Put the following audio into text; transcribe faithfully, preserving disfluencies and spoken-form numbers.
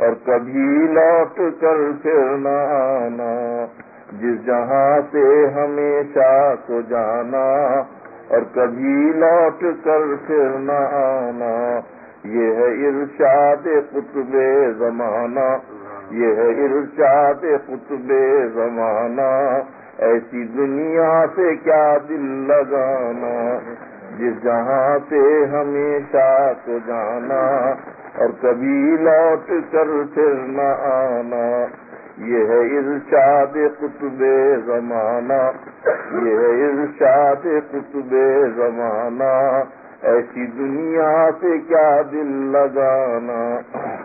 और कभी लौट कर फिर न आना। जिस जहाँ से हमेशा को जाना और कभी लौट कर फिर न आना, ये है इरशाद कुतुबे ज़माना, ये है इरशाद कुतुबे ज़माना। ऐसी दुनिया से क्या दिल लगाना, जिस जहाँ से हमेशा को जाना और कभी लौट कर फिर न आना, ये है इरशाद कुतुबे ज़माना, ये है इरशाद कुतुबे ज़माना। ऐसी दुनिया से क्या दिल लगाना।